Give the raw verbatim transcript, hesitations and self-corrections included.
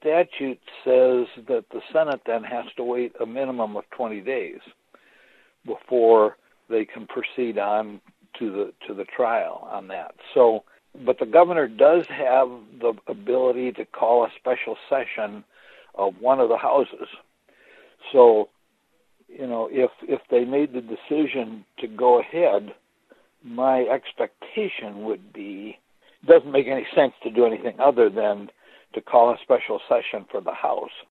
statute says that the Senate then has to wait a minimum of twenty days before they can proceed on to the to the trial on that. So, but the governor does have the ability to call a special session of one of the houses. So, you know, if if they made the decision to go ahead, my expectation would be, it doesn't make any sense to do anything other than to call a special session for the House.